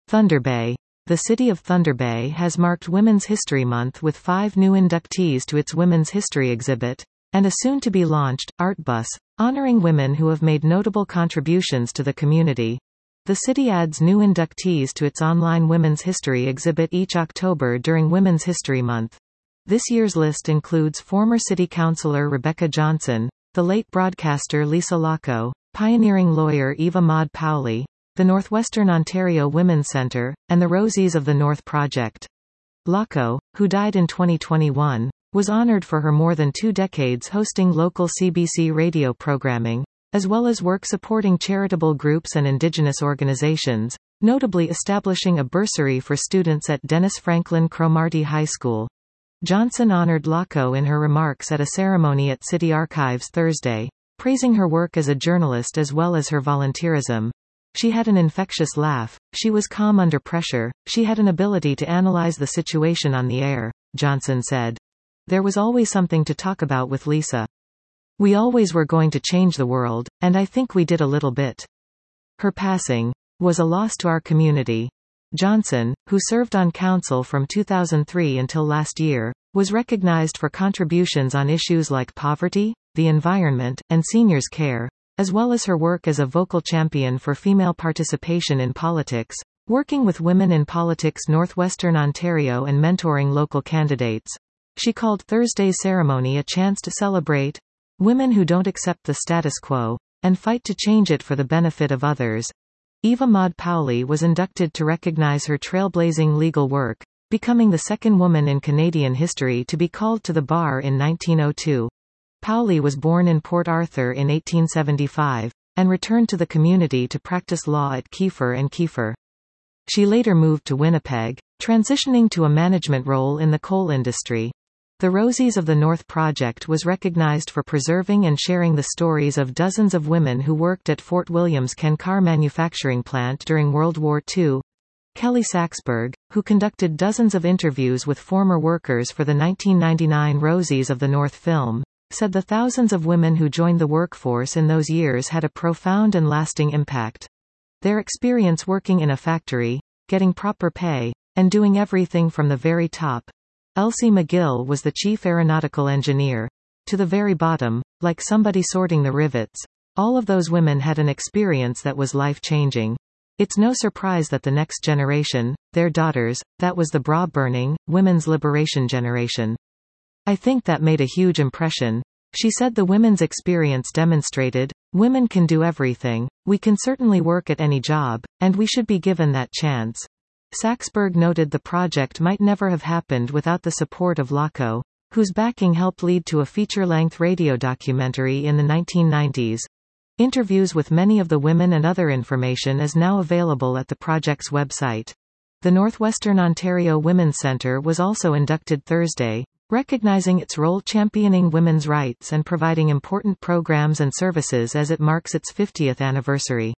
Thunder Bay. The city of Thunder Bay has marked Women's History Month with 5 new inductees to its Women's History exhibit, and a soon-to-be-launched art bus, honoring women who have made notable contributions to the community. The city adds new inductees to its online Women's History exhibit each October during Women's History Month. This year's list includes former City Councillor Rebecca Johnson, the late broadcaster Lisa Locko, pioneering lawyer Eva Maud Powley, the Northwestern Ontario Women's Centre, and the Rosies of the North Project. Locko, who died in 2021, was honoured for her more than 2 decades hosting local CBC radio programming, as well as work supporting charitable groups and Indigenous organizations, notably establishing a bursary for students at Dennis Franklin Cromartie High School. Johnson honoured Locko in her remarks at a ceremony at City Archives Thursday, praising her work as a journalist as well as her volunteerism. She had an infectious laugh, she was calm under pressure, she had an ability to analyze the situation on the air, Johnson said. There was always something to talk about with Lisa. We always were going to change the world, and I think we did a little bit. Her passing was a loss to our community. Johnson, who served on council from 2003 until last year, was recognized for contributions on issues like poverty, the environment, and seniors' care, as well as her work as a vocal champion for female participation in politics, working with Women in Politics Northwestern Ontario and mentoring local candidates. She called Thursday's ceremony a chance to celebrate women who don't accept the status quo and fight to change it for the benefit of others. Eva Maud Powley was inducted to recognize her trailblazing legal work, becoming the second woman in Canadian history to be called to the bar in 1902. Powley was born in Port Arthur in 1875, and returned to the community to practice law at Kiefer and Kiefer. She later moved to Winnipeg, transitioning to a management role in the coal industry. The Rosies of the North Project was recognized for preserving and sharing the stories of dozens of women who worked at Fort William's car manufacturing plant during World War II. Kelly Saxberg, who conducted dozens of interviews with former workers for the 1999 Rosies of the North film, said the thousands of women who joined the workforce in those years had a profound and lasting impact. Their experience working in a factory, getting proper pay, and doing everything from the very top. Elsie McGill was the chief aeronautical engineer. To the very bottom, like somebody sorting the rivets. All of those women had an experience that was life-changing. It's no surprise that the next generation, their daughters, that was the bra-burning, women's liberation generation. I think that made a huge impression. She said the women's experience demonstrated, women can do everything, we can certainly work at any job, and we should be given that chance. Saxberg noted the project might never have happened without the support of Locko, whose backing helped lead to a feature-length radio documentary in the 1990s. Interviews with many of the women and other information is now available at the project's website. The Northwestern Ontario Women's Centre was also inducted Thursday, recognizing its role championing women's rights and providing important programs and services as it marks its 50th anniversary.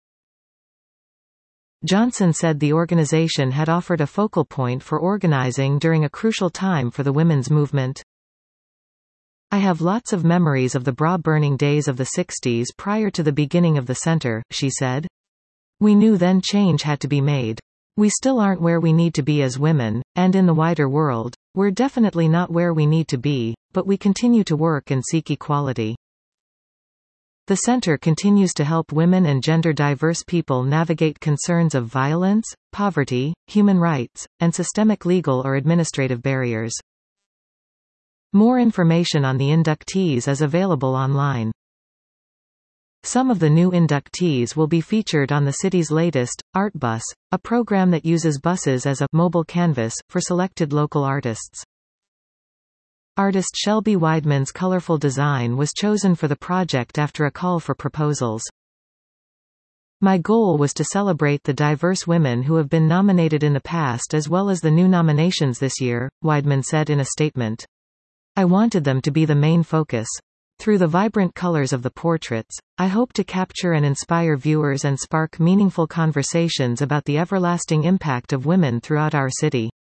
Johnson said the organization had offered a focal point for organizing during a crucial time for the women's movement. I have lots of memories of the bra-burning days of the 60s prior to the beginning of the center, she said. We knew then change had to be made. We still aren't where we need to be as women, and in the wider world, we're definitely not where we need to be, but we continue to work and seek equality. The center continues to help women and gender-diverse people navigate concerns of violence, poverty, human rights, and systemic legal or administrative barriers. More information on the inductees is available online. Some of the new inductees will be featured on the city's latest, Art Bus, a program that uses buses as a mobile canvas for selected local artists. Artist Shelby Weidman's colorful design was chosen for the project after a call for proposals. My goal was to celebrate the diverse women who have been nominated in the past as well as the new nominations this year, Weidman said in a statement. I wanted them to be the main focus. Through the vibrant colors of the portraits, I hope to capture and inspire viewers and spark meaningful conversations about the everlasting impact of women throughout our city.